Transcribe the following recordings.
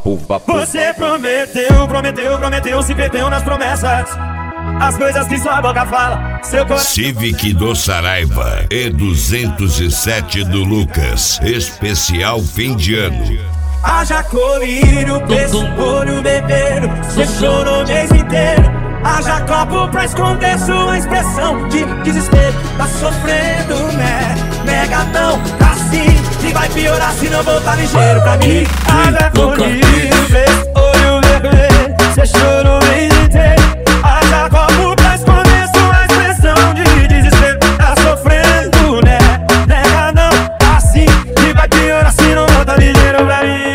Você prometeu, se perdeu nas promessas. As coisas que sua boca fala, seu coração. Civic do Saraiva e 207 do Lucas, especial fim de ano. Haja colírio, preço, olho, bebeiro. Você chorou o mês inteiro. Haja copo pra esconder sua expressão de desespero. Tá sofrendo, né? Negadão, assim. E vai piorar se não voltar ligeiro pra mim. Haja colírio, preço, olho, bebeiro. Você chorou o mês inteiro. Haja copo pra esconder sua expressão de desespero. Tá sofrendo, né? Negadão, assim. E vai piorar se não voltar ligeiro pra mim.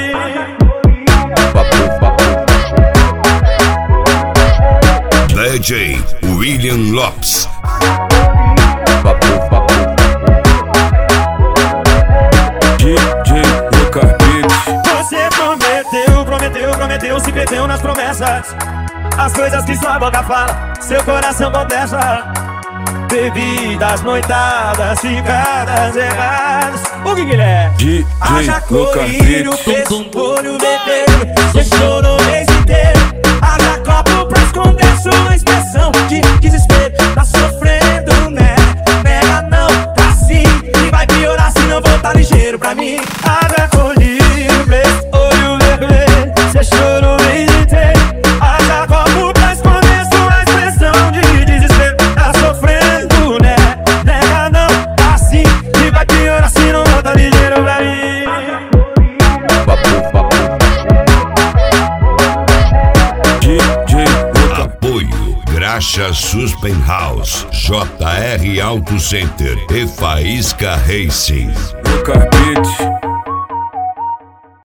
DJ William Lopes. DJ Lucas Beats. Você prometeu, se perdeu nas promessas. As coisas que sua boca fala, seu coração contesta. Bebidas, noitadas, ficadas erradas. O que ele é? DJ Haja Lucas colírio, Beats. preço, olho, bebeiro. Você chorou o mês inteiro. Haja copo pra esconder sua expressão de desespero. Tá sofrendo, né? Nega não, tá sim. E vai piorar se não voltar ligeiro pra mim. Haja colírio, preço, olho, bebeiro. Você chorou o mês inteiro. Haja copo pra esconder sua expressão de desespero. Tá sofrendo, né? Nega não, tá sim. E vai piorar se não voltar ligeiro pra mim. DJ Lucas. Apoio Graxa Suspen House, JR Auto Center e Faísca Racing. Lucas Beats.